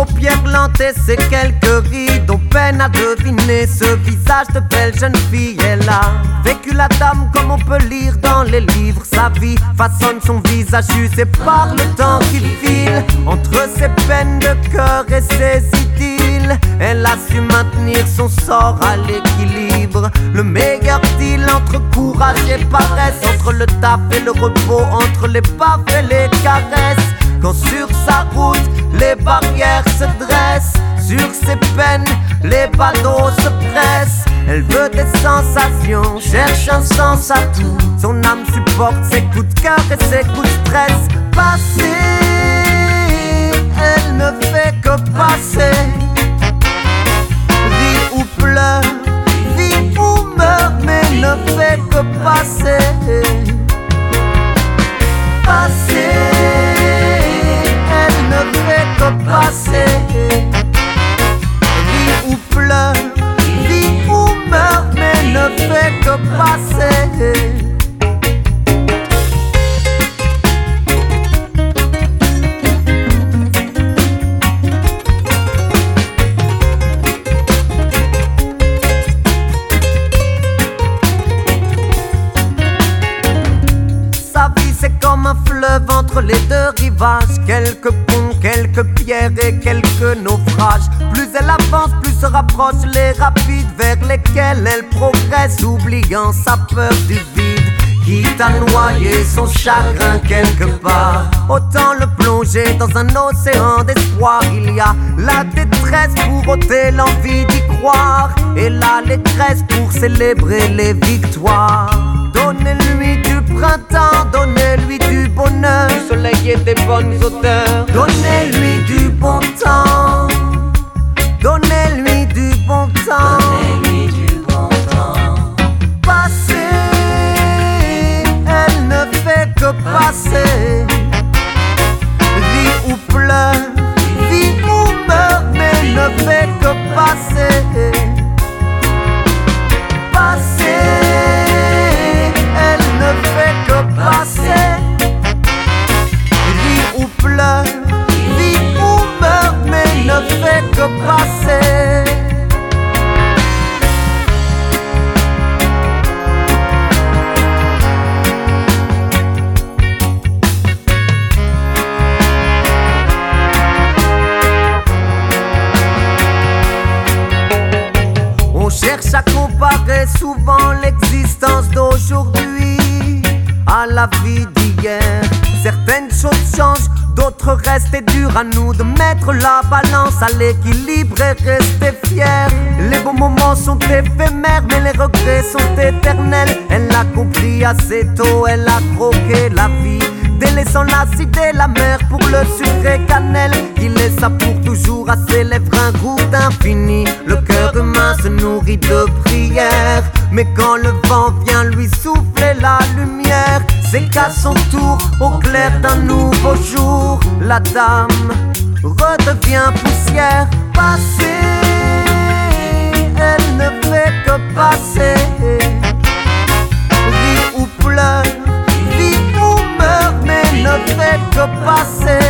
paupières lentes et ses quelques rides, on peine à deviner ce visage de belle jeune fille. Elle a vécu la dame comme on peut lire dans les livres. Sa vie façonne son visage usé par le temps qu'il file. Entre ses peines de cœur et ses idylles, elle a su maintenir son sort à l'équilibre. Le meilleur deal entre courage et paresse, entre le taf et le repos, entre les baffes et les caresses. Quand sur sa route les barrières se dressent, sur ses peines les badauds se pressent. Elle veut des sensations, cherche un sens à tout. Son âme supporte ses coups de cœur et ses coups de stress. Passer, elle ne fait que passer. Rit ou pleure, vit ou meurt, mais ne fait que passer. Passer, elle ne fait que passer. Rit ou pleure, vit ou meurt, mais ne fait que passer. Comme un fleuve entre les deux rivages, quelques ponts, quelques pierres et quelques naufrages. Plus elle avance, plus se rapprochent les rapides vers lesquels elle progresse, oubliant sa peur du vide. Quitte à noyer son chagrin quelque part, autant le plonger dans un océan d'espoir. Il y a la détresse pour ôter l'envie d'y croire, et l'allégresse pour célébrer les victoires. Donnez-lui du printemps, donnez-lui du bonheur, du soleil et des bonnes odeurs. Donnez-lui du bon temps, donnez-lui du bon temps, donnez-lui du bon temps. Passer, elle ne fait que passer. Rit ou pleure, vit ou meurt, mais ne fait que passer. Passer, elle ne fait que passer. Rit ou pleure, vit ou meurt, mais ne fait que passer. On cherche à comparer souvent l'existence d'aujourd'hui à la vie d'hier. Certaines choses changent, d'autres restent, et dur à nous de mettre la balance à l'équilibre et rester fiers. Les beaux moments sont éphémères, mais les regrets sont éternels. Elle l'a compris assez tôt, elle a croqué la vie, délaissant l'acide et la mer pour le sucre et cannelle, qui laissa pour toujours à ses lèvres un goût d'infini. Le cœur humain se nourrit de prières, mais quand le vent vient lui souffler la lumière, c'est qu'à son tour, au clair d'un nouveau jour, la dame redevient poussière. Passer, elle ne fait que passer. Rit ou pleure, vit ou meurt, mais ne fait que passer.